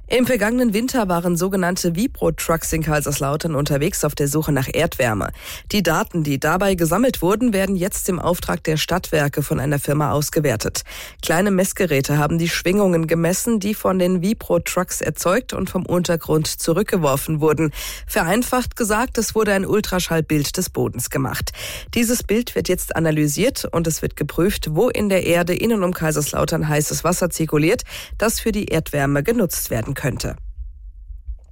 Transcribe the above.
Im vergangenen Winter waren sogenannte Vibro-Trucks in Kaiserslautern unterwegs auf der Suche nach Erdwärme. Die Daten, die dabei gesammelt wurden, werden jetzt im Auftrag der Stadtwerke von einer Firma ausgewertet. Kleine Messgeräte haben die Schwingungen gemessen, die von den Vibro-Trucks erzeugt und vom Untergrund zurückgeworfen wurden. Vereinfacht gesagt, es wurde ein Ultraschallbild des Bodens gemacht. Dieses Bild wird jetzt analysiert und es wird geprüft, wo in der Erde innen um Kaiserslautern heißes Wasser zirkuliert, das für die Erdwärme genutzt werden könnte.